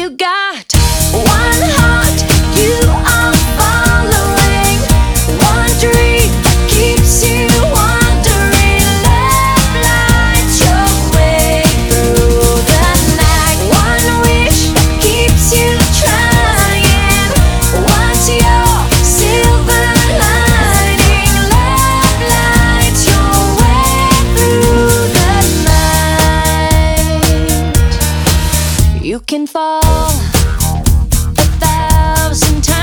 you got one heart you are following, one dream keeps you wandering. Love lights your way through the night. One wish keeps you trying. What's your silver lining? Love lights your way through the night. You can fall 1,000 times.